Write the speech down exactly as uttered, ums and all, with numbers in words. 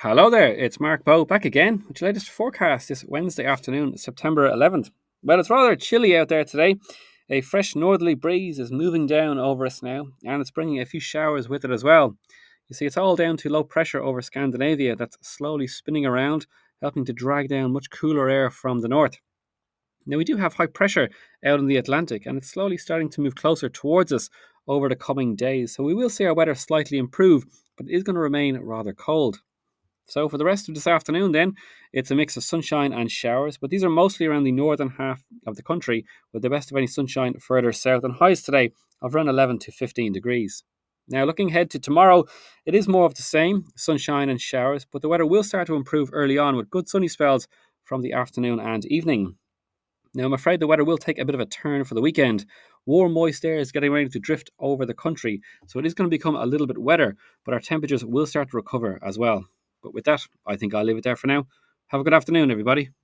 Hello there, it's Mark Bowe back again with your latest forecast this Wednesday afternoon, September eleventh. Well, it's rather chilly out there today. A fresh northerly breeze is moving down over us now, and it's bringing a few showers with it as well. You see, it's all down to low pressure over Scandinavia that's slowly spinning around, helping to drag down much cooler air from the north. Now, we do have high pressure out in the Atlantic, and it's slowly starting to move closer towards us over the coming days. So we will see our weather slightly improve, but it is going to remain rather cold. So for the rest of this afternoon, then, it's a mix of sunshine and showers, but these are mostly around the northern half of the country, with the best of any sunshine further south, and highs today of around eleven to fifteen degrees. Now, looking ahead to tomorrow, it is more of the same, sunshine and showers, but the weather will start to improve early on with good sunny spells from the afternoon and evening. Now, I'm afraid the weather will take a bit of a turn for the weekend. Warm, moist air is getting ready to drift over the country, so it is going to become a little bit wetter, but our temperatures will start to recover as well. But with that, I think I'll leave it there for now. Have a good afternoon, everybody.